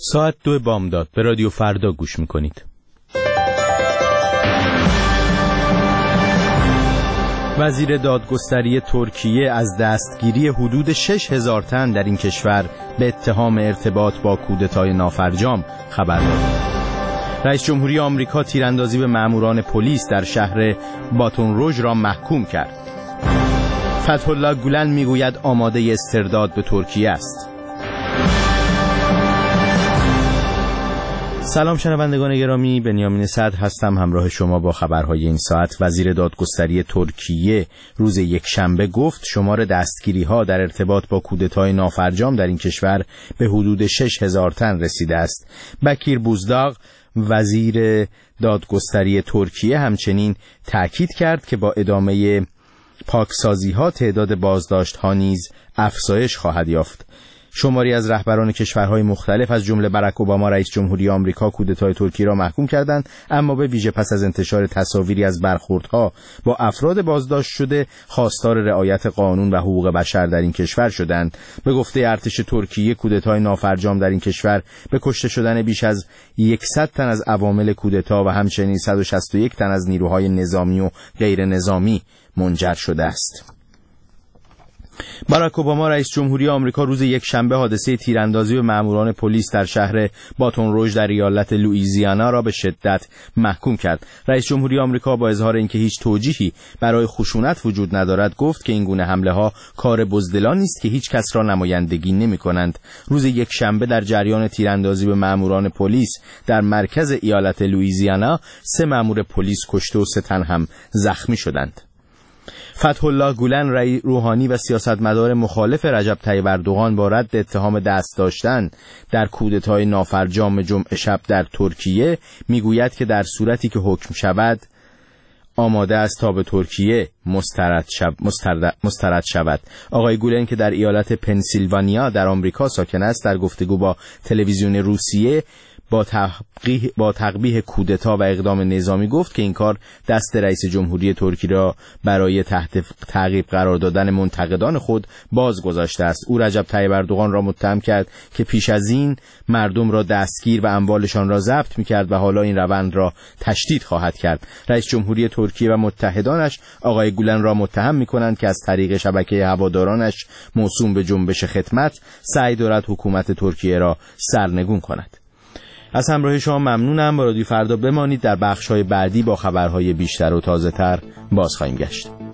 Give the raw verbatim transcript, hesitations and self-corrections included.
ساعت دو بامداد به رادیو فردا گوش میکنید. وزیر دادگستری ترکیه از دستگیری حدود شش هزار تن در این کشور به اتهام ارتباط با کودتای نافرجام خبر داد. رئیس جمهوری آمریکا تیراندازی به ماموران پلیس در شهر باتون روژ را محکوم کرد. فتح الله گولن میگوید آماده استرداد به ترکیه است. سلام شنوندگان گرامی، بنیامین صدر هستم همراه شما با خبرهای این ساعت. وزیر دادگستری ترکیه روز یکشنبه گفت شمار دستگیری ها در ارتباط با کودتای نافرجام در این کشور به حدود شش هزار تن رسیده است. بکیر بوزداغ وزیر دادگستری ترکیه همچنین تاکید کرد که با ادامه پاکسازی ها تعداد بازداشت ها نیز افزایش خواهد یافت. شماری از رهبران کشورهای مختلف از جمله براک اوباما رئیس جمهوری آمریکا کودتای ترکیه را محکوم کردند، اما به ویژه پس از انتشار تصاویری از برخوردها با افراد بازداشت شده خواستار رعایت قانون و حقوق بشر در این کشور شدند. به گفته ارتش ترکیه کودتای نافرجام در این کشور به کشته شدن بیش از صد تن از عوامل کودتا و همچنین صد و شصت و یک تن از نیروهای نظامی و غیر نظامی منجر شده است. براک اوباما رئیس جمهوری آمریکا روز یکشنبه حادثه تیراندازی به ماموران پلیس در شهر باتون روژ در ایالت لوئیزیانا را به شدت محکوم کرد. رئیس جمهوری آمریکا با اظهار اینکه هیچ توجیهی برای خشونت وجود ندارد گفت که این گونه حمله ها کار بزدلانی است که هیچ کس را نمایندگی نمی‌کنند. روز یکشنبه در جریان تیراندازی به ماموران پلیس در مرکز ایالت لوئیزیانا سه مامور پلیس کشته و سه تن هم زخمی شدند. فتح الله گولن رئیس روحانی و سیاستمدار مخالف رجب طیب اردوغان با رد اتهام دست داشتن در کودتای نافرجام جمعه شب در ترکیه میگوید که در صورتی که حکم شود آماده است تا به ترکیه مسترد, شب مسترد, مسترد شود. آقای گولن که در ایالت پنسیلوانیا در آمریکا ساکن است در گفتگو با تلویزیون روسیه با تقبیح با تقبیح کودتا و اقدام نظامی گفت که این کار دست رئیس جمهوری ترکیه را برای تحت تعقیب قرار دادن منتقدان خود باز گذاشته است. او رجب طیب اردوغان را متهم کرد که پیش از این مردم را دستگیر و اموالشان را ضبط می‌کرد و حالا این روند را تشدید خواهد کرد. رئیس جمهوری ترکیه و متحدانش آقای گولن را متهم می‌کنند که از طریق شبکه هوادارانش موسوم به جنبش خدمت سعی دارد حکومت ترکیه را سرنگون کند. از همراهی شما ممنونم. با رادیو فردا بمانید. در بخش‌های بعدی با خبرهای بیشتر و تازه‌تر باز خواهیم گشت.